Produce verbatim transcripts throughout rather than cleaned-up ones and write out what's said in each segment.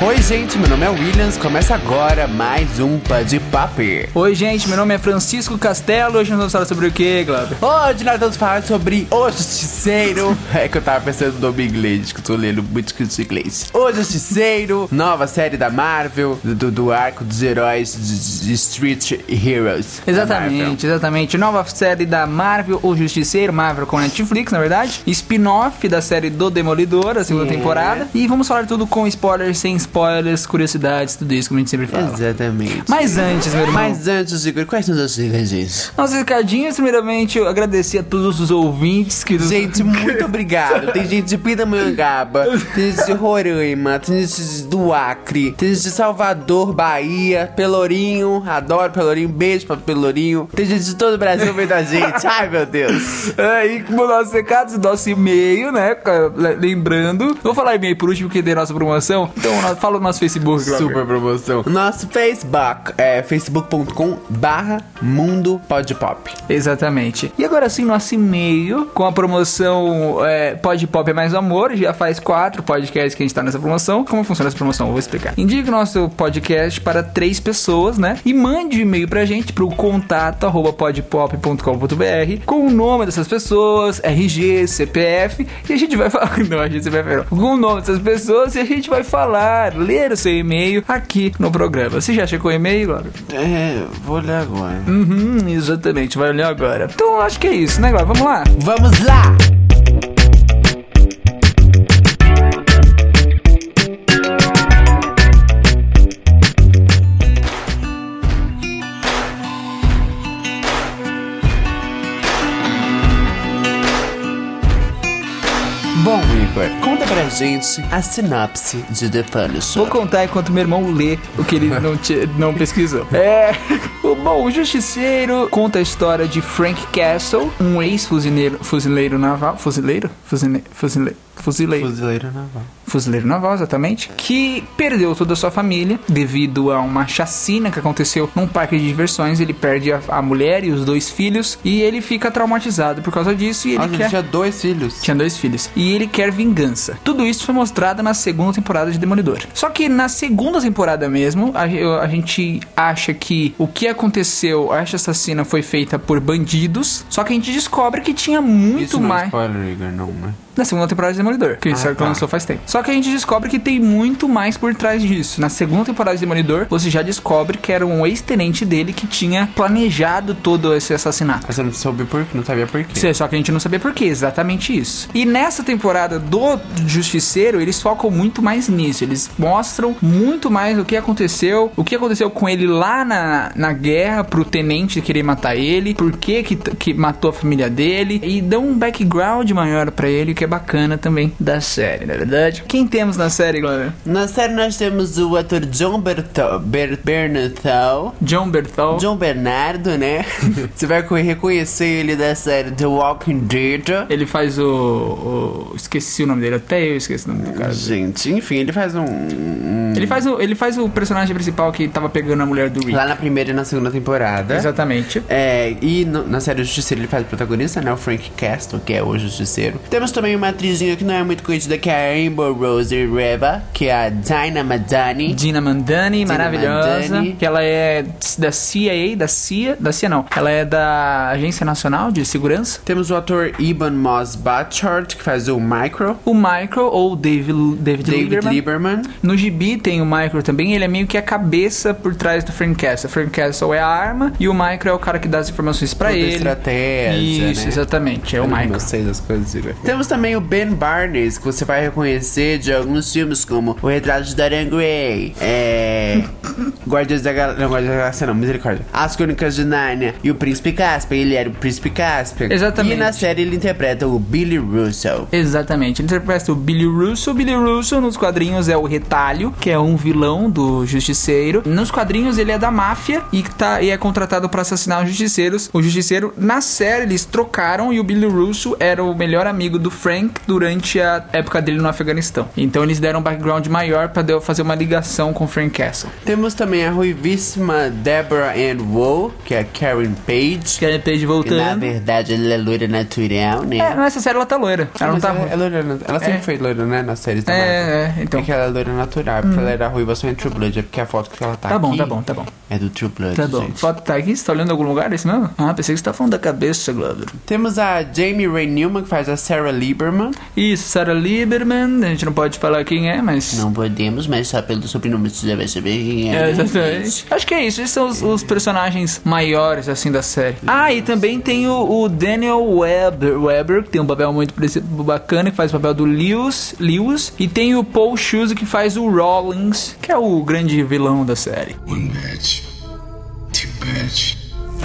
Oi, gente, meu nome é Williams, começa agora mais um Pod Pop. Oi, gente, meu nome é Francisco Castelo, hoje nós vamos falar sobre o que, Glauber? Hoje nós vamos falar sobre O Justiceiro. É que eu tava pensando no nome inglês, que eu tô lendo muito inglês. O Justiceiro, nova série da Marvel, do, do arco dos heróis de, de Street Heroes. Exatamente, exatamente. Nova série da Marvel, O Justiceiro, Marvel com Netflix, na verdade. Spin-off da série do Demolidor, a segunda yeah. temporada. E vamos falar tudo com spoilers, sem spoilers, curiosidades, tudo isso, como a gente sempre fala. Exatamente. Mas antes, meu irmão... Mas antes, Igor, quais são os seus recadinhos? Nossos recadinhos, primeiramente, eu agradecer a todos os ouvintes que... Gente, muito obrigado. Tem gente de Pindamonhangaba, tem gente de Roraima, tem gente do Acre, tem gente de Salvador, Bahia, Pelourinho, adoro Pelourinho, beijo pra Pelourinho. Tem gente de todo o Brasil vendo a gente. Ai, meu Deus. É, e como nossos recados, nosso e-mail, né? Lembrando, vou falar e-mail por último, porque dei nossa promoção. Então, fala o nosso Facebook, Glauber. Super promoção. Nosso Facebook é facebook ponto com barra mundo podpop. Exatamente. E agora sim, nosso e-mail com a promoção é, Podpop é mais amor. Já faz quatro podcasts que a gente tá nessa promoção. Como funciona essa promoção? Eu vou explicar. Indique o nosso podcast para três pessoas, né? E mande um e-mail pra gente pro contato arroba podpop ponto com ponto br com o nome dessas pessoas, R G, C P F, e a gente vai falar. Não, a gente vai falar. Com o nome dessas pessoas e a gente vai falar, ler o seu e-mail aqui no programa. Você já checou o e-mail, Glauber? É, vou olhar agora. Uhum, exatamente, vai olhar agora. Então acho que é isso, né, Glauber? Vamos lá? Vamos lá! Bom, Igor, conta pra gente a sinopse de The Punisher. Vou contar enquanto meu irmão lê o que ele não, te, não pesquisou. É... Bom, o Justiceiro conta a história de Frank Castle, um ex-fuzileiro fuzileiro naval... Fuzileiro? Fuzile, fuzile, fuzileiro. Fuzileiro naval. Fuzileiro naval, exatamente. Que perdeu toda a sua família devido a uma chacina que aconteceu num parque de diversões. Ele perde a, a mulher e os dois filhos e ele fica traumatizado por causa disso. E ele ah, quer... tinha dois filhos. Tinha dois filhos. E ele quer vingança. Tudo isso foi mostrado na segunda temporada de Demolidor. Só que na segunda temporada mesmo, a, a gente acha que o que aconteceu, a assassina foi feita por bandidos. Só que a gente descobre que tinha muito isso não mais... É spoiler, Igor, não, né? Na segunda temporada de Demolidor, que isso ah, tá. lançou faz tempo. Só que a gente descobre que tem muito mais por trás disso. Na segunda temporada de Demolidor, você já descobre que era um ex-tenente dele que tinha planejado todo esse assassinato. Mas você não soube por quê, não sabia por quê. Sim, só que a gente não sabia por quê, exatamente isso. E nessa temporada do Justiceiro, eles focam muito mais nisso. Eles mostram muito mais o que aconteceu, o que aconteceu com ele lá na, na guerra, pro tenente querer matar ele, por que que, que matou a família dele, e dão um background maior pra ele, que é bacana também da série, na verdade. Quem temos na série, Glauber? Na série nós temos o ator John Bertol, Ber, Bernardo. John Bertol. John Bernardo, né? Você vai reconhecer ele da série The Walking Dead. Ele faz o, o... Esqueci o nome dele, até eu esqueci o nome do cara. Gente, enfim, ele faz um... um... Ele, faz o, ele faz o personagem principal que tava pegando a mulher do Rick. Lá na primeira e na segunda temporada. Exatamente. É, e no, na série Justiceiro ele faz o protagonista, né? O Frank Castle, que é o Justiceiro. Temos também uma atrizinha que não é muito conhecida, que é a Rainbow Rose Reva, que é a Dinah Madani. Dinah Madani, maravilhosa. Madani. Que ela é da C I A, da C I A, da C I A não. Ela é da Agência Nacional de Segurança. Temos o ator Eban Moss Bachard, que faz o Micro. O Micro, ou David, David, David Lieberman. Lieberman. No gibi tem o Micro também, ele é meio que a cabeça por trás do Frank Castle. O Frank Castle é a arma e o Micro é o cara que dá as informações pra ele. Estratégia, Isso, né? exatamente, é o Micro. Eu não sei das coisas, Igor. Temos também o Ben Barnes, que você vai reconhecer de alguns filmes como O Retrato de Dorian Gray, é... Guardiões da Galáxia, não, Guardiões da Galáxia não, misericórdia, As Crônicas de Nárnia e o Príncipe Caspian. Ele era o Príncipe Caspian. Exatamente. E na série ele interpreta o Billy Russo. Exatamente, ele interpreta o Billy Russo. O Billy Russo nos quadrinhos é o Retalho, que é um vilão do Justiceiro. Nos quadrinhos ele é da máfia e, tá, e é contratado pra assassinar os justiceiros. O Justiceiro, na série, eles trocaram e o Billy Russo era o melhor amigo do Frank durante a época dele no Afeganistão. questão. Então eles deram um background maior pra eu fazer uma ligação com Frank Castle. Temos também a ruivíssima Deborah Ann Woll, que é a Karen Page. Karen Page voltando. Que, na verdade, ela é loira natural, né? É, nessa série ela tá loira. Ela não tá ela, é loira, ela sempre é. foi loira, né? Nas séries da É, Marvel. é, então. É que ela é loira natural, porque hum. ela era ruiva só em True Blood. É porque a foto que ela tá, tá aqui... Tá bom, tá bom, tá bom. É do True Blood, Tá bom. gente. Foto tá aqui? Você tá olhando em algum lugar? É isso mesmo? Ah, pensei que você tá falando da cabeça, Glover. Temos a Jamie Ray Newman, que faz a Sarah Lieberman. Isso, Sarah Lieberman. A gente não pode falar quem é, mas... Não podemos, mas só pelo sobrenome você já vai saber quem é. É, exatamente. Acho que é isso. Esses são os, os personagens maiores, assim, da série. Ah, e também tem o, o Daniel Weber, Weber, que tem um papel muito bacana, que faz o papel do Lewis, Lewis. E tem o Paul Schulze, que faz o Rawlins, que é o grande vilão da série. One badge, two badge.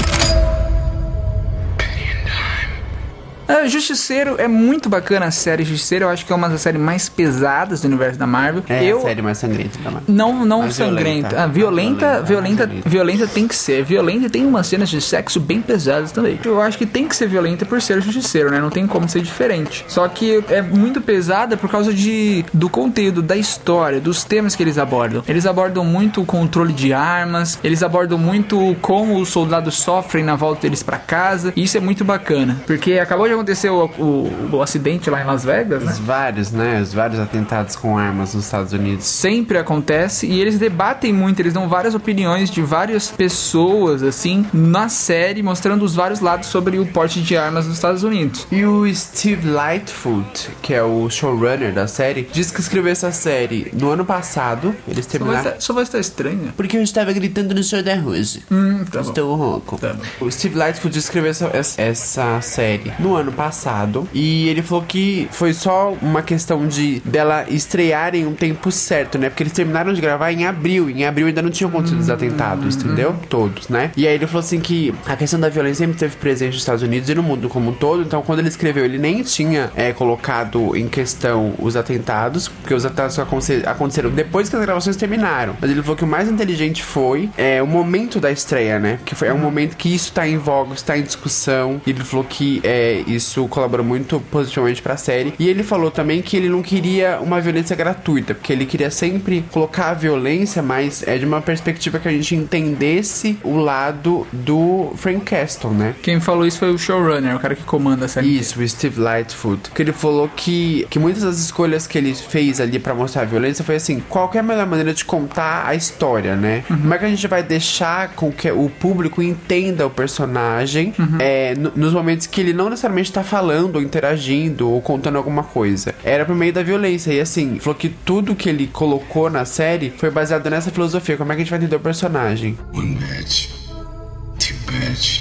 Uh, Justiceiro é muito bacana a série Justiceiro. Eu acho que é uma das séries mais pesadas do universo da Marvel. É eu... a série mais sangrenta da Marvel. Não, não mais sangrenta. Violenta. Ah, violenta, violenta, violenta, violenta tem que ser. Violenta e tem umas cenas de sexo bem pesadas também. Eu acho que tem que ser violenta por ser Justiceiro, né? Não tem como ser diferente. Só que é muito pesada por causa de, do conteúdo, da história, dos temas que eles abordam. Eles abordam muito o controle de armas. Eles abordam muito como os soldados sofrem na volta deles pra casa. E isso é muito bacana. Porque acabou de aconteceu o, o, o acidente lá em Las Vegas, né? Os vários, né? Os vários atentados com armas nos Estados Unidos. Sempre acontece e eles debatem muito, eles dão várias opiniões de várias pessoas, assim, na série, mostrando os vários lados sobre o porte de armas nos Estados Unidos. E o Steve Lightfoot, que é o showrunner da série, disse que escreveu essa série no ano passado. Eles terminaram... Sua voz tá estranha. Porque eu estava gritando no show da Rose. Hum, tá bom. Estou rouco. Tá bom. O Steve Lightfoot escreveu essa, essa, essa série no ano passado. E ele falou que foi só uma questão de dela estrear em um tempo certo, né? Porque eles terminaram de gravar em abril. Em abril ainda não tinham acontecido os atentados, entendeu? Todos, né? E aí ele falou assim que a questão da violência sempre esteve presente nos Estados Unidos e no mundo como um todo. Então quando ele escreveu, ele nem tinha é, colocado em questão os atentados, porque os atentados aconteceram depois que as gravações terminaram. Mas ele falou que o mais inteligente foi é, o momento da estreia, né? Que foi, é um momento que isso tá em voga, está em discussão. E ele falou que é, isso colaborou muito positivamente pra série. E ele falou também que ele não queria uma violência gratuita, porque ele queria sempre colocar a violência, mas é de uma perspectiva que a gente entendesse o lado do Frank Castle, né? Quem falou isso foi o showrunner, o cara que comanda a série. Isso, o Steve Lightfoot. Que ele falou que, que muitas das escolhas que ele fez ali pra mostrar a violência foi assim, qual é a melhor maneira de contar a história, né? Uhum. Como é que a gente vai deixar com que o público entenda o personagem uhum. é, n- nos momentos que ele não necessariamente tá falando, ou interagindo, ou contando alguma coisa. Era por meio da violência. E assim, falou que tudo que ele colocou na série foi baseado nessa filosofia. Como é que a gente vai entender o personagem? One badge, two badge.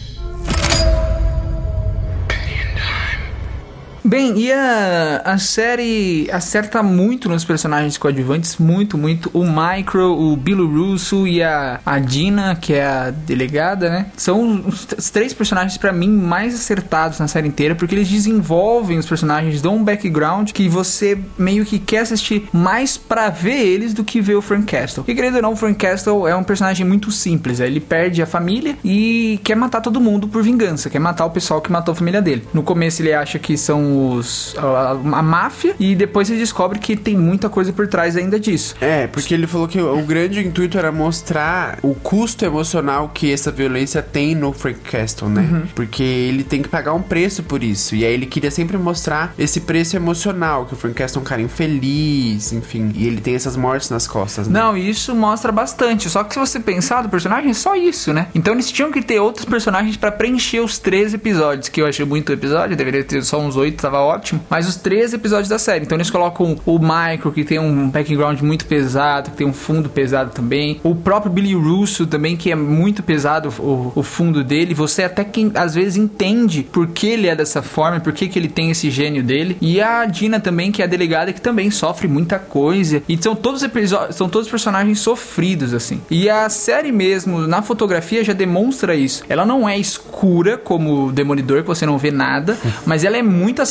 Bem, e a, a série acerta muito nos personagens coadjuvantes, muito, muito. O Micro, o Billy Russo e a, a Dina, que é a delegada, né? São os, os três personagens, pra mim, mais acertados na série inteira, porque eles desenvolvem os personagens, dão um background que você meio que quer assistir mais pra ver eles do que ver o Frank Castle. E querendo ou não, o Frank Castle é um personagem muito simples. Ele perde a família e quer matar todo mundo por vingança, quer matar o pessoal que matou a família dele. No começo ele acha que são Os, a, a máfia, e depois ele descobre que tem muita coisa por trás ainda disso. É, porque ele falou que o grande intuito era mostrar o custo emocional que essa violência tem no Frank Castle, né? Uhum. Porque ele tem que pagar um preço por isso, e aí ele queria sempre mostrar esse preço emocional, que o Frank Castle é um cara infeliz, enfim, e ele tem essas mortes nas costas, né? Não, isso mostra bastante, só que se você pensar do personagem, é só isso, né? Então eles tinham que ter outros personagens pra preencher os treze episódios, que eu achei muito episódio, deveria ter só uns oito, tava ótimo, mas os três episódios da série. Então eles colocam o Michael, que tem um background muito pesado, que tem um fundo pesado também, o próprio Billy Russo também, que é muito pesado o, o fundo dele. Você até que às vezes entende por que ele é dessa forma, por que, que ele tem esse gênio dele. E a Dina também, que é a delegada, que também sofre muita coisa, e são todos episódios, são todos personagens sofridos, assim. E a série mesmo, na fotografia, já demonstra isso. Ela não é escura como o Demolidor, que você não vê nada, mas ela é muito assistida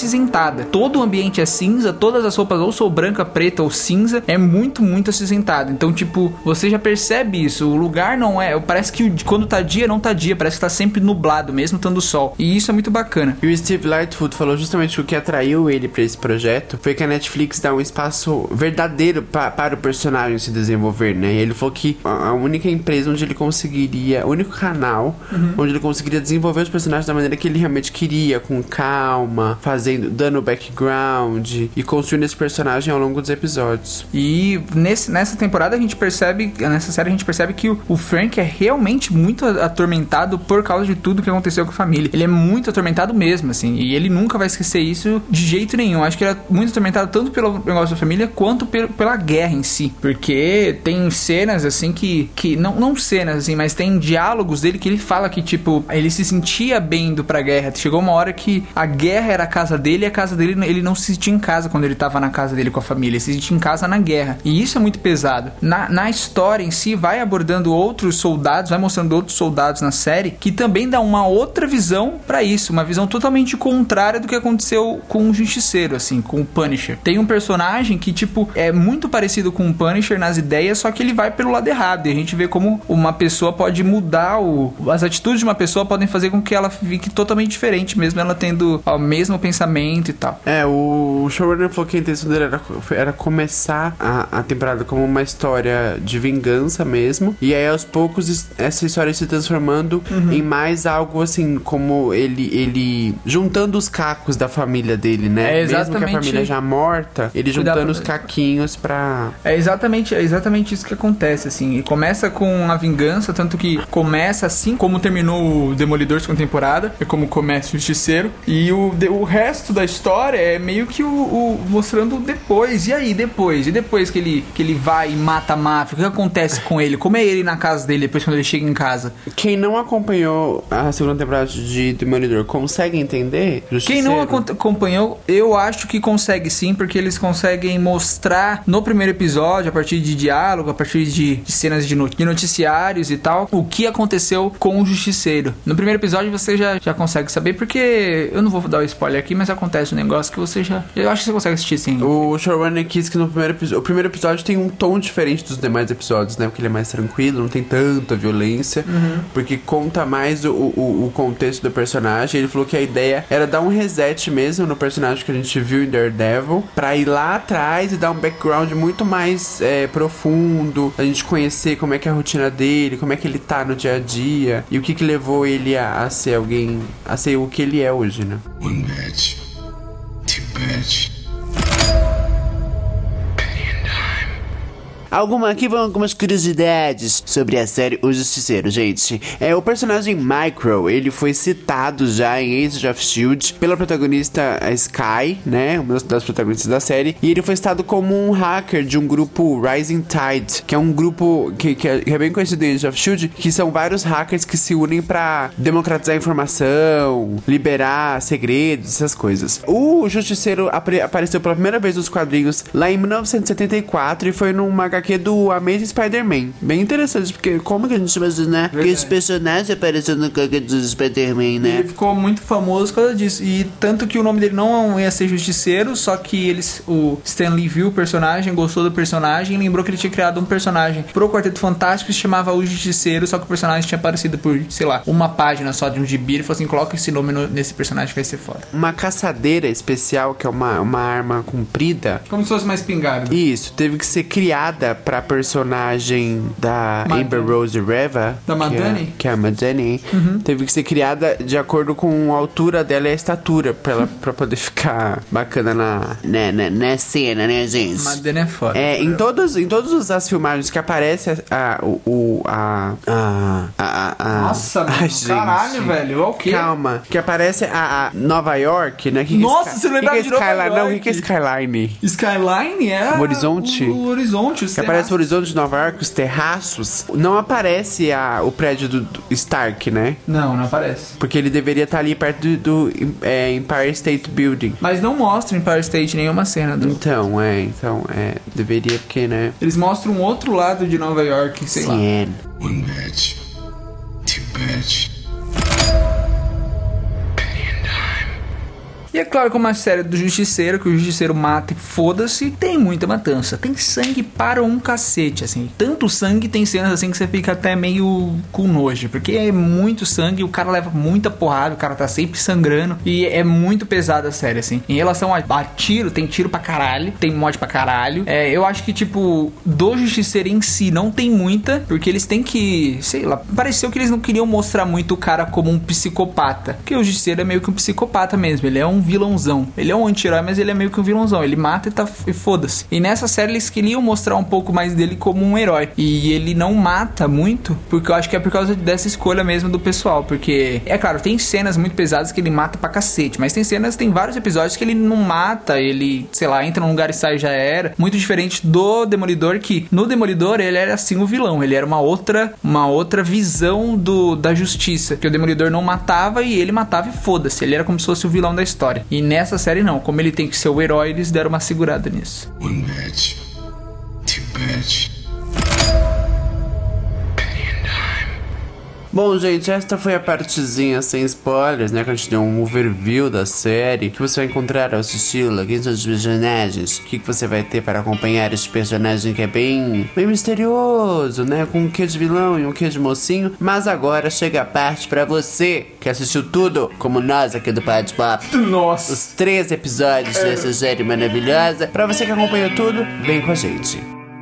acinzentada. Todo o ambiente é cinza, todas as roupas ou são branca, preta ou cinza, é muito, muito acinzentado. Então, tipo, você já percebe isso. O lugar não é... Parece que quando tá dia, não tá dia. Parece que tá sempre nublado, mesmo estando sol. E isso é muito bacana. E o Steve Lightfoot falou justamente que o que atraiu ele pra esse projeto foi que a Netflix dá um espaço verdadeiro pa- para o personagem se desenvolver, né? E ele falou que a única empresa onde ele conseguiria... O único canal uhum. onde ele conseguiria desenvolver os personagens da maneira que ele realmente queria, com calma, fazendo, dando background e construindo esse personagem ao longo dos episódios. E nesse, nessa temporada a gente percebe, nessa série a gente percebe que o, o Frank é realmente muito atormentado por causa de tudo que aconteceu com a família. Ele é muito atormentado mesmo, assim, e ele nunca vai esquecer isso de jeito nenhum. Acho que ele é muito atormentado tanto pelo negócio da família quanto pe- pela guerra em si. Porque tem cenas, assim, que... que não, não cenas, assim, mas tem diálogos dele que ele fala que, tipo, ele se sentia bem indo pra guerra. Chegou uma hora que a guerra era a casa dele e a casa dele, ele não se sentia em casa quando ele tava na casa dele com a família. Ele se sentia em casa na guerra. E isso é muito pesado. Na, na história em si, vai abordando outros soldados, vai mostrando outros soldados na série que também dá uma outra visão pra isso. Uma visão totalmente contrária do que aconteceu com o Justiceiro, assim, com o Punisher. Tem um personagem que, tipo, é muito parecido com o Punisher nas ideias, só que ele vai pelo lado errado. E a gente vê como uma pessoa pode mudar o... As atitudes de uma pessoa podem fazer com que ela fique totalmente diferente, mesmo ela tendo o mesmo pensamento e tal. É, o showrunner falou que a intenção dele era, era começar a, a temporada como uma história de vingança mesmo, e aí aos poucos essa história se transformando uhum. em mais algo assim, como ele, ele juntando os cacos da família dele, né? É exatamente... Mesmo que a família já morta, ele juntando pra... os caquinhos pra... É exatamente, é exatamente isso que acontece, assim, e começa com a vingança, tanto que começa assim como terminou o Demolidor segunda temporada, é como começa o Justiceiro, e o, o resto da história é meio que o, o mostrando depois, e aí depois, e depois que ele, que ele vai e mata a máfia, o que acontece com ele, como é ele na casa dele depois quando ele chega em casa. Quem não acompanhou a segunda temporada de Demolidor consegue entender? Quem não acompanhou, eu acho que consegue sim, porque eles conseguem mostrar no primeiro episódio, a partir de diálogo, a partir de, de cenas de, not- de noticiários e tal, o que aconteceu com o Justiceiro. No primeiro episódio você já, já consegue saber, porque eu não vou dar o spoiler aqui, mas acontece um negócio que você já... Eu acho que você consegue assistir sim. O showrunner quis que no primeiro episódio... O primeiro episódio tem um tom diferente dos demais episódios, né? Porque ele é mais tranquilo, não tem tanta violência. Uhum. Porque conta mais o, o, o contexto do personagem. Ele falou que a ideia era dar um reset mesmo no personagem que a gente viu em Daredevil, pra ir lá atrás e dar um background muito mais é, profundo, a gente conhecer como é que é a rotina dele, como é que ele tá no dia a dia, e o que que levou ele a, a ser alguém, a ser o que ele é hoje, né? One badge, two badge. Alguma, aqui vão algumas curiosidades sobre a série O Justiceiro, gente. É, o personagem Micro, ele foi citado já em Agents of S H I E L D pela protagonista Sky, né, uma das protagonistas da série, e ele foi citado como um hacker de um grupo Rising Tide, que é um grupo que, que, é, que é bem conhecido em Agents of S H I E L D, que são vários hackers que se unem pra democratizar a informação, liberar segredos, essas coisas. O Justiceiro apre- apareceu pela primeira vez nos quadrinhos lá em mil novecentos e setenta e quatro e foi numa H Q do Amazing Spider-Man. Bem interessante, porque como que a gente imagina, né? Que esse personagem apareceu no H Q do Spider-Man, né? Ele ficou muito famoso por causa disso. E tanto que o nome dele não ia ser Justiceiro, só que eles, o Stan Lee viu o personagem, gostou do personagem e lembrou que ele tinha criado um personagem pro Quarteto Fantástico que se chamava O Justiceiro, só que o personagem tinha aparecido por, sei lá, uma página só de um gibi. Ele falou assim, coloca esse nome no, nesse personagem que vai ser foda. Uma caçadeira especial, que é uma, uma arma comprida. Como se fosse uma espingarda. Isso, teve que ser criada pra personagem da Madani. Amber Rose Reva. Da Madani? Que é, que é a Madani. Uhum. Teve que ser criada de acordo com a altura dela e a estatura, pra, ela, pra poder ficar bacana na, na, na, na cena, né, gente? Madani é foda. É, em todas, em todas as filmagens que aparece a, a, o, o- a, a, a, a Nossa, mano, Ai, gente. caralho, velho. Olha o quê? Calma, que aparece a, a Nova York, né? Que que Nossa, esse, você não que que lembrava é de Nova Skyline? Não, o que York? que é Skyline? Skyline é O horizonte? O, o horizonte, os Que aparece o horizonte de Nova York, os terraços. Não aparece a, o prédio do, do Stark, né? Não, não aparece. Porque ele deveria estar ali perto do, do é, Empire State Building. Mas não mostra em Empire State nenhuma cena do... Então, é, então, é, deveria porque, né? Eles mostram um outro lado de Nova York, sei lá. Sim. One badge, two badge. E é claro que é uma série do Justiceiro, que o Justiceiro mata e foda-se, tem muita matança. Tem sangue para um cacete, assim. Tanto sangue, tem cenas assim que você fica até meio com nojo, porque é muito sangue, o cara leva muita porrada, o cara tá sempre sangrando, e é muito pesada a série, assim. Em relação a, a tiro, tem tiro pra caralho, tem mod pra caralho. É, eu acho que, tipo, do Justiceiro em si não tem muita, porque eles têm que, sei lá, pareceu que eles não queriam mostrar muito o cara como um psicopata, porque o Justiceiro é meio que um psicopata mesmo, ele é um vilãozão, ele é um anti-herói, mas ele é meio que um vilãozão, ele mata e, tá, e foda-se. E nessa série eles queriam mostrar um pouco mais dele como um herói, e ele não mata muito, porque eu acho que é por causa dessa escolha mesmo do pessoal, porque, é claro, tem cenas muito pesadas que ele mata pra cacete, mas tem cenas, tem vários episódios que ele não mata, ele, sei lá, entra num lugar e sai e já era, muito diferente do Demolidor, que no Demolidor ele era assim o vilão, ele era uma outra, uma outra visão do, da justiça, que o Demolidor não matava e ele matava e foda-se, ele era como se fosse o vilão da história. E nessa série não, como ele tem que ser o herói, eles deram uma segurada nisso. One badge. Two badge. Bom, gente, esta foi a partezinha sem spoilers, né? Que a gente deu um overview da série. Que você vai encontrar ao assisti-la, quem são os personagens, o que, que você vai ter para acompanhar este personagem que é bem, bem misterioso, né? Com um quê de vilão e um quê de mocinho. Mas agora chega a parte pra você que assistiu tudo, como nós aqui do Pod Pop. Nossa! Os três episódios dessa série maravilhosa. Pra você que acompanhou tudo, vem com a gente.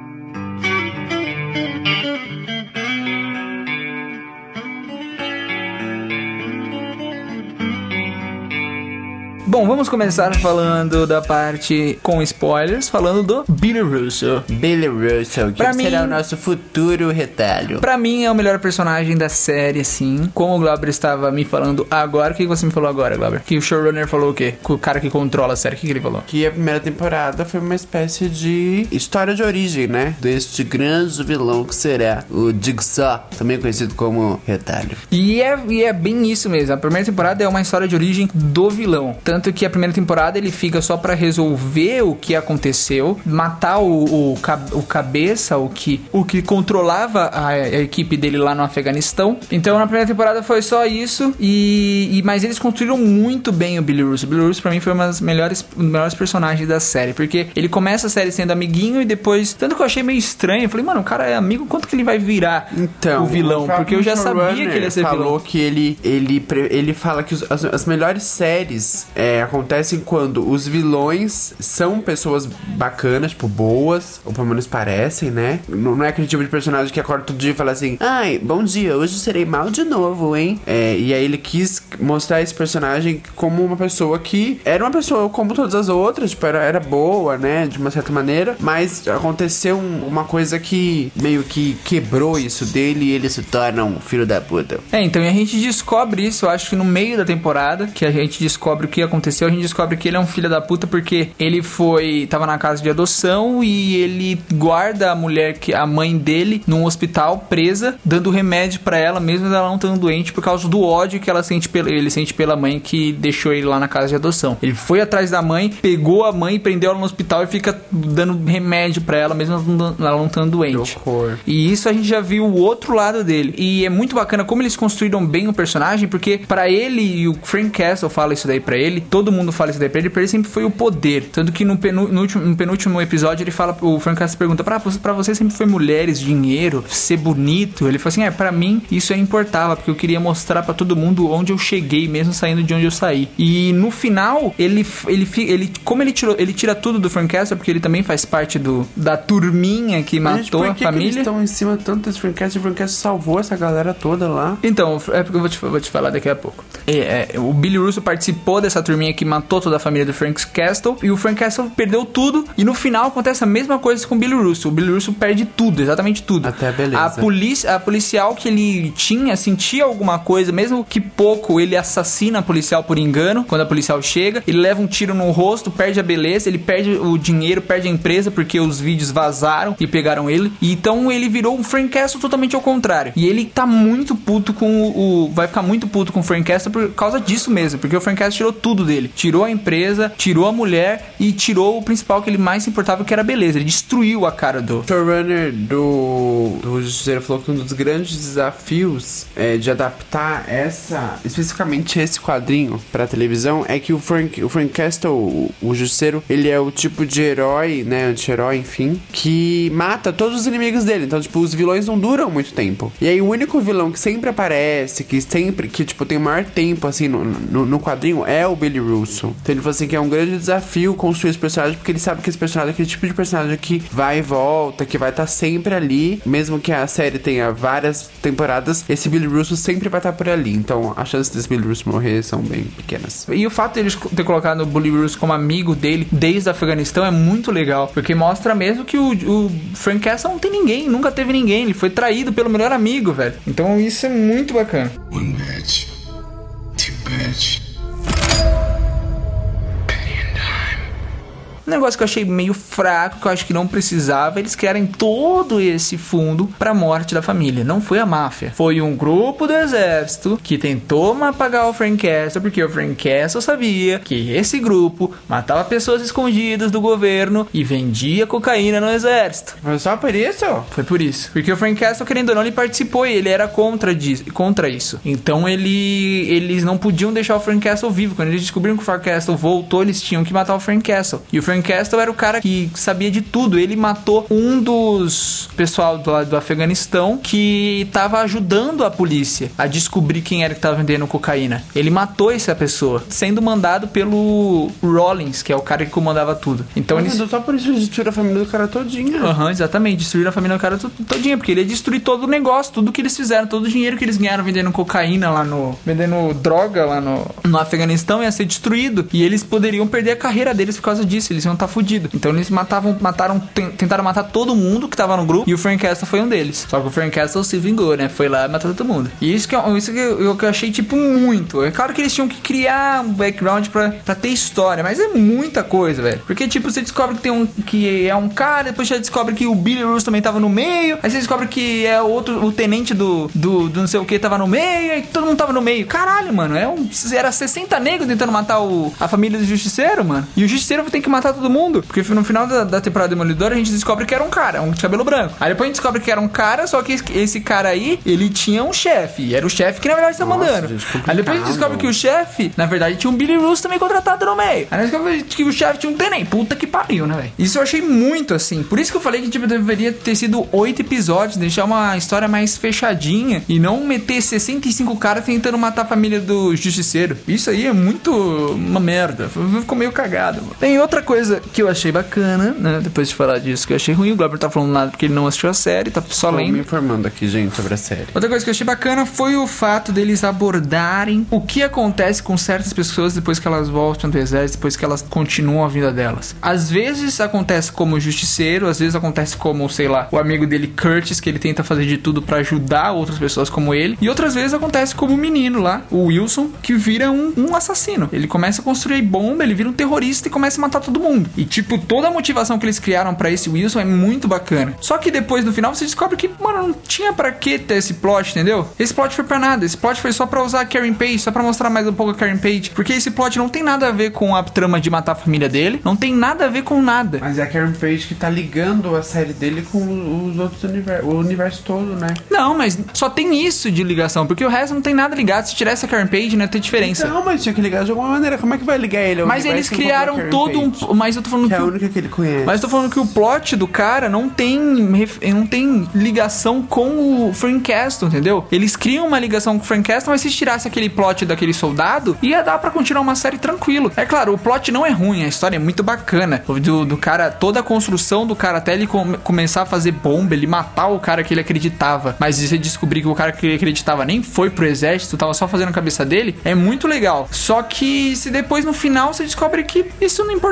Bom, vamos começar falando da parte com spoilers, falando do Billy Russo. Billy Russo, que Pra será mim- o nosso futuro retalho. Pra mim é o melhor personagem da série, assim. Como o Glauber estava me falando agora, o que você me falou agora, Glauber? Que o showrunner falou o quê? O cara que controla a série, o que, que ele falou? Que a primeira temporada foi uma espécie de história de origem, né? Deste grande vilão que será o Jigsaw, também conhecido como retalho. E é, e é bem isso mesmo. A primeira temporada é uma história de origem do vilão. Tanto que a primeira temporada ele fica só pra resolver o que aconteceu, matar o, o, ca- o cabeça, o que, o que controlava a, a equipe dele lá no Afeganistão. Então na primeira temporada foi só isso. E, e mas eles construíram muito bem o Billy Russo. O Billy Russo pra mim foi uma das melhores, um dos melhores personagens da série, porque ele começa a série sendo amiguinho e depois, tanto que eu achei meio estranho, eu falei, mano, o cara é amigo, quanto que ele vai virar Então, o vilão? o Porque eu já sabia que ele ia ser falou vilão. que ele, ele, pre- ele fala que os- as, as melhores séries é, acontecem quando os vilões são pessoas bacanas, tipo, boas, ou pelo menos parecem, né? Não, não é aquele tipo de personagem que acorda todo dia e fala assim, ai, bom dia, hoje serei mal de novo, hein? É, e aí ele quis mostrar esse personagem como uma pessoa que era uma pessoa como todas as outras, tipo, era, era boa, né? De uma certa maneira, mas aconteceu um- uma coisa que meio que quebrou isso dele e ele se torna um filho da puta. É, então e a gente descobre isso, eu acho que no meio da temporada, que a gente descobre o que aconteceu, a gente descobre que ele é um filho da puta porque ele foi, tava na casa de adoção e ele guarda a mulher, que a mãe dele, num hospital presa, dando remédio pra ela, mesmo ela não estando doente, por causa do ódio que ela sente pela, ele sente pela mãe que deixou ele lá na casa de adoção. Ele foi atrás da mãe, pegou a mãe, prendeu ela no hospital e fica dando remédio pra ela, mesmo ela não- ela não estando doente. Que horror. E isso a gente já viu o outro lado dele. E é muito bacana como eles construíram bem o personagem, porque pra ele, e o Frank Castle fala isso daí pra ele, todo mundo fala isso daí pra ele, pra ele sempre foi o poder. Tanto que no, penu, no, último, no penúltimo episódio ele fala, o Frank Castle pergunta, pra, pra você sempre foi mulheres, dinheiro, ser bonito? Ele fala assim, é, pra mim isso é importava, porque eu queria mostrar pra todo mundo onde eu cheguei, mesmo saindo de onde eu saí. E no final, ele, ele, fi- ele como ele tirou, ele tira tudo do Frank Castle, porque ele também faz parte do, da turminha que Mas, gente, matou por a que que família. eles estão em cima tanto desse Frank? O Frank salvou essa galera toda lá. Então, é porque eu vou te, vou te falar daqui a pouco. É, é, o Billy Russo participou dessa turminha que matou toda a família do Frank Castle, e o Frank Castle perdeu tudo, e no final acontece a mesma coisa com o Billy Russo. O Billy Russo perde tudo, exatamente tudo. Até a beleza. A, polícia, a policial que ele tinha, sentia alguma coisa, mesmo que pouco, ele assassina a policial por engano, quando a policial chega, ele leva um tiro no rosto, perde a beleza, ele perde o dinheiro, perde a empresa, porque os vídeos vazaram e pegaram ele, e então ele virou um Frank Castle totalmente ao contrário. E ele tá muito puto com o... o- vai ficar muito puto com o Frank Castle por causa disso mesmo, porque o Frank Castle tirou tudo tudo dele. Tirou a empresa, tirou a mulher e tirou o principal que ele mais se importava, que era a beleza. Ele destruiu a cara do... O showrunner do, do Justiceiro falou que um dos grandes desafios é, de adaptar essa, especificamente esse quadrinho pra televisão, é que o Frank, o Frank Castle, o, o Justiceiro, ele é o tipo de herói, né, anti-herói, enfim, que mata todos os inimigos dele. Então, tipo, os vilões não duram muito tempo. E aí o único vilão que sempre aparece, que sempre, que tipo, tem o maior tempo, assim, no, no, no quadrinho, é o Billy Russo. Então ele falou assim que é um grande desafio construir esse personagem, porque ele sabe que esse personagem é aquele tipo de personagem que vai e volta, que vai estar sempre ali, mesmo que a série tenha várias temporadas, esse Billy Russo sempre vai estar por ali. Então a chance desse Billy Russo morrer são bem pequenas. E o fato deles ter colocado o Billy Russo como amigo dele desde o Afeganistão é muito legal, porque mostra mesmo que o, o Frank Castle não tem ninguém, nunca teve ninguém, ele foi traído pelo melhor amigo, velho. Então isso é muito bacana. One badge, two badge. Um negócio que eu achei meio fraco, que eu acho que não precisava, eles criarem todo esse fundo pra morte da família. Não foi a máfia. Foi um grupo do exército que tentou apagar o Frank Castle, porque o Frank Castle sabia que esse grupo matava pessoas escondidas do governo e vendia cocaína no exército. Foi só por isso? Foi por isso. Porque o Frank Castle, querendo ou não, ele participou e ele era contra, disso, contra isso. Então ele, eles não podiam deixar o Frank Castle vivo. Quando eles descobriram que o Frank Castle voltou, eles tinham que matar o Frank Castle. E o Frank Castle era o cara que sabia de tudo. Ele matou um dos pessoal do lado do Afeganistão que tava ajudando a polícia a descobrir quem era que tava vendendo cocaína. Ele matou essa pessoa, sendo mandado pelo Rollins, que é o cara que comandava tudo. Então Mas eles... só por isso eles destruíram a família do cara todinha. Aham, uhum, exatamente. Destruíram a família do cara to- todinha, porque ele ia destruir todo o negócio, tudo que eles fizeram, todo o dinheiro que eles ganharam vendendo cocaína lá no... vendendo droga lá no, no Afeganistão ia ser destruído. E eles poderiam perder a carreira deles por causa disso. Eles iam estar fudidos. Então eles matavam, mataram, t- tentaram matar todo mundo que tava no grupo. E o Frank Castle foi um deles. Só que o Frank Castle se vingou, né? Foi lá e matou todo mundo. E isso que, eu, isso que eu, que eu achei, tipo, muito. É claro que eles tinham que criar um background pra, pra ter história. Mas é muita coisa, velho. Porque, tipo, você descobre que tem um... que é um cara. Depois você descobre que o Billy Russo também tava no meio. Aí você descobre que é outro... o tenente do... do, do não sei o que tava no meio. E todo mundo tava no meio. Caralho, mano. É um, era sessenta negros tentando matar o, a família do Justiceiro, mano. E o Justiceiro tem que matar todo mundo. Porque no final da, da temporada Demolidora a gente descobre que era um cara, um de cabelo branco. Aí depois a gente descobre que era um cara, só que esse, esse cara aí, ele tinha um chefe. Era o chefe que na verdade tá mandando. Gente, aí depois a gente descobre que o chefe, na verdade, tinha um Billy Russo também contratado no meio. Aí a gente descobre que o chefe tinha um tenente. Puta que pariu, né, velho? Isso eu achei muito assim. Por isso que eu falei que tipo, deveria ter sido oito episódios, deixar uma história mais fechadinha e não meter sessenta e cinco caras tentando matar a família do Justiceiro. Isso aí é muito uma merda. Ficou meio cagado, mano. Tem outra coisa que eu achei bacana, né? Depois de falar disso, que eu achei ruim. O Glauber tá falando nada porque ele não assistiu a série, tá só Tô lendo. me informando aqui, gente, sobre a série. Outra coisa que eu achei bacana foi o fato deles abordarem o que acontece com certas pessoas depois que elas voltam do exército, depois que elas continuam a vida delas. Às vezes acontece como justiceiro, às vezes acontece como, sei lá, o amigo dele Curtis, que ele tenta fazer de tudo pra ajudar outras pessoas como ele. E outras vezes acontece como o menino lá, o Wilson, que vira um, um assassino. Ele começa a construir bomba, ele vira um terrorista e começa a matar todo mundo. E tipo, toda a motivação que eles criaram pra esse Wilson é muito bacana. Só que depois, no final, você descobre que, mano, não tinha pra que ter esse plot, entendeu? Esse plot foi pra nada. Esse plot foi só pra usar a Karen Page, só pra mostrar mais um pouco a Karen Page. Porque esse plot não tem nada a ver com a trama de matar a família dele. Não tem nada a ver com nada. Mas é a Karen Page que tá ligando a série dele com os outros universos, o universo todo, né? Não, mas só tem isso de ligação, porque o resto não tem nada ligado. Se tivesse a Karen Page, não ia ter diferença. Não, mas tinha que ligar de alguma maneira. Como é que vai ligar ele ao Mas eles universo criaram enquanto a todo Karen um... Page? Mas eu tô falando Que que... é a o- única que ele conhece. Mas eu tô falando que o plot do cara não tem, ref- não tem ligação com o Frank Castle, entendeu? Eles criam uma ligação com o Frank Castle, mas se tirasse aquele plot daquele soldado, ia dar pra continuar uma série tranquilo. É claro, o plot não é ruim, a história é muito bacana. Do, do cara, toda a construção do cara até ele come- começar a fazer bomba, ele matar o cara que ele acreditava, mas você descobrir que o cara que ele acreditava nem foi pro exército, tava só fazendo a cabeça dele, é muito legal. Só que se depois no final você descobre que isso não importava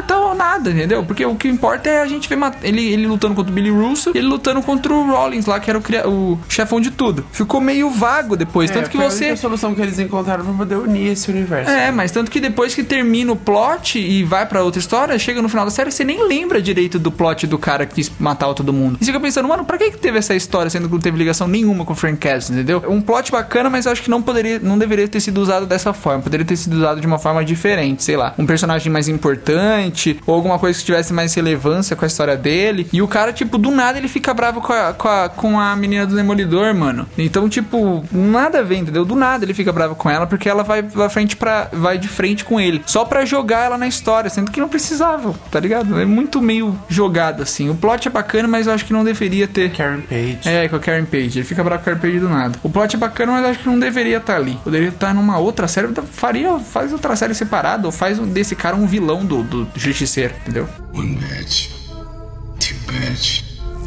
nada, entendeu? Porque o que importa é a gente ver mat- ele, ele lutando contra o Billy Russo e ele lutando contra o Rollins lá, que era o, cria- o chefão de tudo. Ficou meio vago depois, É, tanto que foi você... a única solução que eles encontraram pra poder unir esse universo. É, mas tanto que depois que termina o plot e vai pra outra história, chega no final da série, você nem lembra direito do plot do cara que quis matar todo mundo. E você fica pensando, mano, pra que que teve essa história, sendo que não teve ligação nenhuma com o Frank Castle, entendeu? Um plot bacana, mas eu acho que não poderia, não deveria ter sido usado dessa forma. Poderia ter sido usado de uma forma diferente, sei lá. Um personagem mais importante, ou alguma coisa que tivesse mais relevância com a história dele. E o cara, tipo, do nada ele fica bravo com a, com a, com a menina do Demolidor, mano. Então, tipo, nada a ver, entendeu? Do nada ele fica bravo com ela, porque ela vai, vai, frente pra, vai de frente com ele. Só pra jogar ela na história, sendo que não precisava, tá ligado? É muito meio jogado, assim. O plot é bacana, mas eu acho que não deveria ter... Karen Page. É, com a Karen Page. Ele fica bravo com a Karen Page do nada. O plot é bacana, mas eu acho que não deveria estar ali. Poderia estar numa outra série. Faria, faz outra série separada, ou faz desse cara um vilão do, do Justiceiro, entendeu? One badge. Two badge.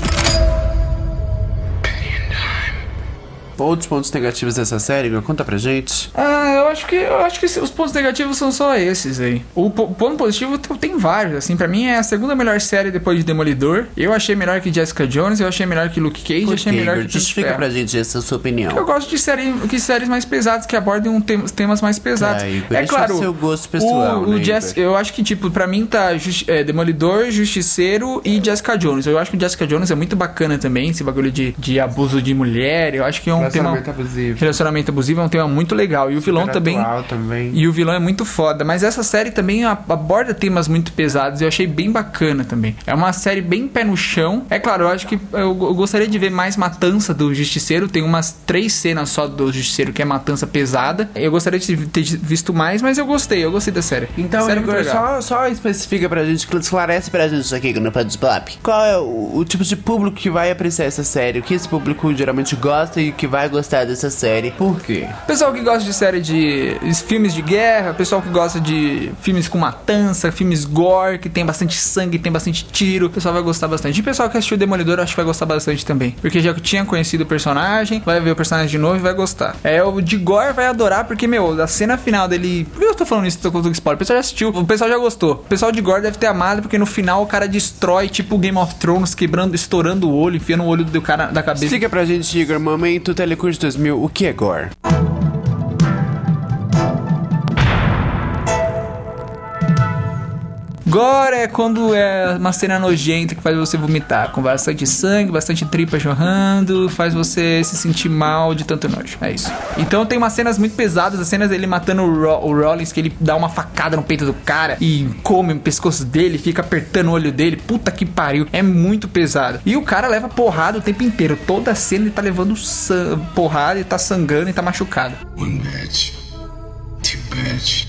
Outros pontos negativos dessa série, Igor? Conta pra gente. Ah, eu acho que eu acho que os pontos negativos são só esses aí. O po- ponto positivo t- tem vários, assim, pra mim é a segunda melhor série depois de Demolidor. Eu achei melhor que Jessica Jones, eu achei melhor que Luke Cage, Por achei quê, melhor Igor? que Justifica Ferro. pra gente essa sua opinião. Eu gosto de série, que séries mais pesadas, que abordem um tem- temas mais pesados. Ah, Igor, é isso claro, é seu gosto pessoal, o, o né, Jess, Igor? eu acho que, tipo, pra mim tá Justi- é, Demolidor, Justiceiro e Jessica Jones. Eu acho que o Jessica Jones é muito bacana também, esse bagulho de, de abuso de mulher. Eu acho que é um tema... Relacionamento abusivo. Relacionamento abusivo é um tema muito legal. E o vilão também... Atual também. E o vilão é muito foda. Mas essa série também a- aborda temas muito pesados. E eu achei bem bacana também. É uma série bem pé no chão. É claro, eu acho que eu, eu gostaria de ver mais matança do Justiceiro. Tem umas três cenas só do Justiceiro que é matança pesada. Eu gostaria de ter visto mais, mas eu gostei. Eu gostei da série. Então, série é muito Igor, legal. só, só especifica pra gente, esclarece pra gente isso aqui no Pad Pop. Qual é o, o tipo de público que vai apreciar essa série? O que esse público geralmente gosta e que vai gostar dessa série? Por quê? Pessoal que gosta de série de filmes de guerra, pessoal que gosta de filmes com matança, filmes gore, que tem bastante sangue, tem bastante tiro, o pessoal vai gostar bastante. E o pessoal que assistiu Demolidor, eu acho que vai gostar bastante também, porque já tinha conhecido o personagem, vai ver o personagem de novo e vai gostar. É, o de gore vai adorar, porque, meu, a cena final dele... Por que eu tô falando isso? Tô contando spoiler. O pessoal já assistiu, o pessoal já gostou. O pessoal de gore deve ter amado, porque no final o cara destrói, tipo Game of Thrones, quebrando, estourando o olho, enfiando o olho do cara da cabeça. Explica pra gente, Igor, momento Telecurso dois mil, o que é gore? Gore é quando é uma cena nojenta que faz você vomitar, com bastante sangue, bastante tripa jorrando, faz você se sentir mal de tanto nojo. É isso. Então tem umas cenas muito pesadas, as cenas dele matando o, Ro- o Rollins, que ele dá uma facada no peito do cara e come o pescoço dele, fica apertando o olho dele. Puta que pariu. É muito pesado. E o cara leva porrada o tempo inteiro. Toda a cena ele tá levando san- porrada e tá sangrando e tá machucado. One badge. Two badge.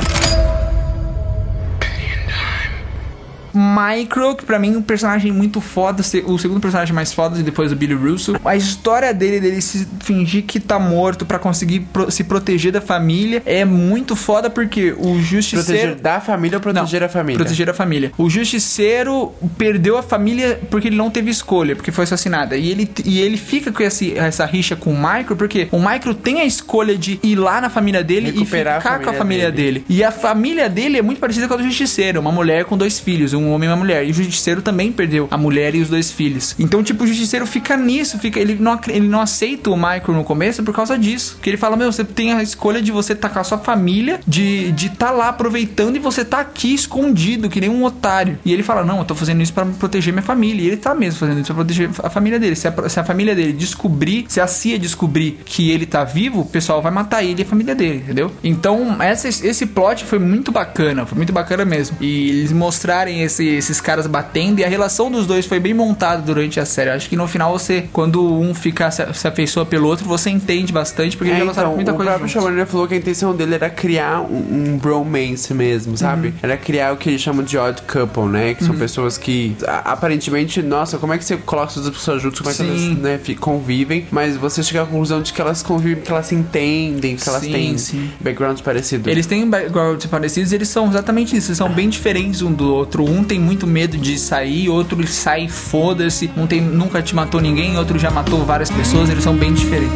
Micro, que pra mim é um personagem muito foda, se- o segundo personagem mais foda depois do Billy Russo. A história dele, dele se fingir que tá morto pra conseguir pro- se proteger da família é muito foda, porque o Justiceiro... Proteger da família ou proteger Não, a família? Proteger a família. O Justiceiro perdeu a família porque ele não teve escolha, porque foi assassinada. E ele, e ele fica com esse, essa rixa com o Micro, porque o Micro tem a escolha de ir lá na família dele Recuperar e ficar a com a família família dele. dele. E a família dele é muito parecida com a do Justiceiro. Uma mulher com dois filhos, um homem e uma mulher. E o Justiceiro também perdeu a mulher e os dois filhos. Então, tipo, o Justiceiro fica nisso, fica, ele, não, ac- ele não aceita o Micro no começo por causa disso. Porque ele fala, meu, você tem a escolha de você estar com a sua família, de de tá lá aproveitando, e você tá aqui escondido, que nem um otário. E ele fala, não, eu tô fazendo isso pra proteger minha família. E ele tá mesmo fazendo isso pra proteger a família dele. Se a, se a família dele descobrir, se a C I A descobrir que ele tá vivo, o pessoal vai matar ele e a família dele, entendeu? Então, essa, esse plot foi muito bacana, foi muito bacana mesmo. E eles mostrarem esse, esses caras batendo, e a relação dos dois foi bem montada durante a série. Eu acho que no final você, quando um fica se, se afeiçoa pelo outro, você entende bastante, porque É, eles já lançaram então, muita o coisa próprio juntos. showrunner falou que a intenção dele era criar um, um bromance mesmo, sabe? Uhum. Era criar o que eles chamam de odd couple, né? Que são pessoas que, a- aparentemente, nossa, como é que você coloca essas duas pessoas juntas, como é que Sim. elas, né, fi- convivem, mas você chega à conclusão de que elas convivem, que elas se entendem, que elas Sim, têm sim. backgrounds parecidos. Eles têm backgrounds parecidos, eles são exatamente isso, eles são bem diferentes um do outro. Um tem muito medo de sair, outro sai, foda-se. Um tem, nunca te matou ninguém, outro já matou várias pessoas, eles são bem diferentes.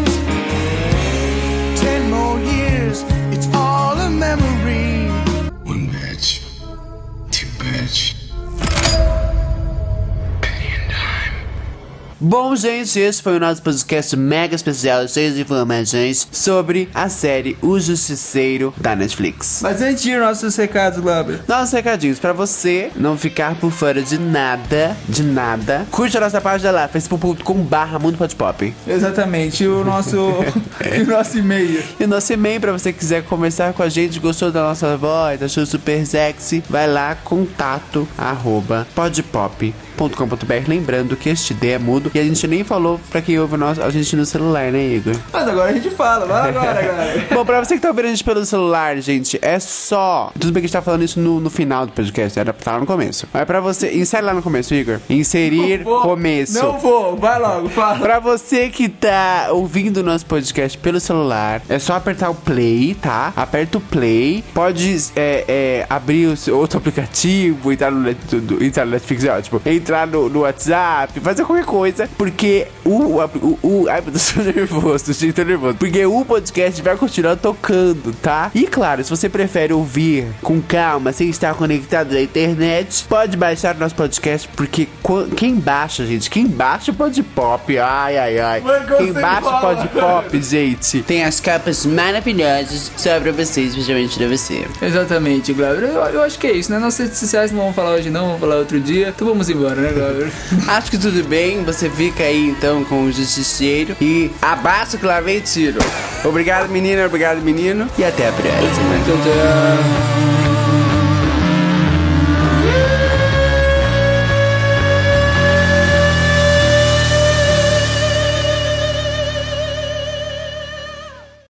Ten more years, it's all a memory. One badge. Two badge. Bom, gente, esse foi o nosso podcast mega especial, cheio de informações sobre a série O Justiceiro da Netflix. Mas antes de ir nossos recados, Glauber. Nossos recadinhos pra você não ficar por fora de nada, de nada. Curte a nossa página lá, facebook ponto com barra mundo pode pop. Exatamente, o nosso, e o nosso e-mail. E o nosso e-mail pra você que quiser conversar com a gente, gostou da nossa voz, achou super sexy, vai lá, contato arroba podpop ponto com ponto br. Lembrando que este D é mudo e a gente nem falou pra quem ouve nós, a gente no celular, né, Igor? Mas agora a gente fala, vai agora, galera. Bom, pra você que tá ouvindo a gente pelo celular, gente, é só... Tudo bem que a gente tá falando isso no, no final do podcast, era pra falar no começo. Mas pra você... Insere lá no começo, Igor. Inserir Não vou, começo. Não vou, vai logo, fala. Pra você que tá ouvindo o nosso podcast pelo celular, é só apertar o play, tá? Aperta o play. Pode é, é, abrir o seu outro aplicativo, entrar no, Net, do, entrar no Netflix, é ótimo. Entrar no, no WhatsApp, fazer qualquer coisa, porque o... o, o ai, meu Deus, tô nervoso, gente, tô nervoso. Porque o podcast vai continuar tocando, tá? E claro, se você prefere ouvir com calma, sem estar conectado na internet, pode baixar o nosso podcast, porque quem baixa, gente, quem baixa pode pop, ai, ai, ai. Quem baixa pode pop, gente, tem as capas maravilhosas só pra vocês, especialmente pra você. Exatamente, Glauber. Eu, eu acho que é isso, né? Nossas redes sociais não vamos falar hoje não, vamos falar outro dia. Então vamos embora, né, Glauber? Acho que tudo bem, você fica aí então com o Justiceiro e abraço que lá vem tiro. Obrigado, menina, obrigado, menino, e até a próxima. Tchau, tchau.